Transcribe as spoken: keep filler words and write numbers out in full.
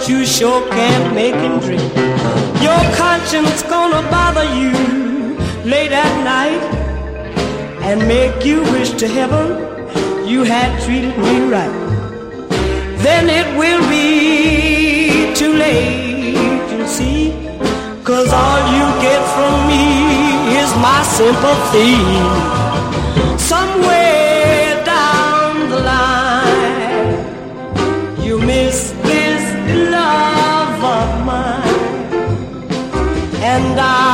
you sure can't make him drink. Your conscience gonna bother you late at night and make you wish to heaven you had treated me right. Then it will be too late, you see, 'cause all you get from me is my sympathy. Somewhere down the line you miss this love of mine, and I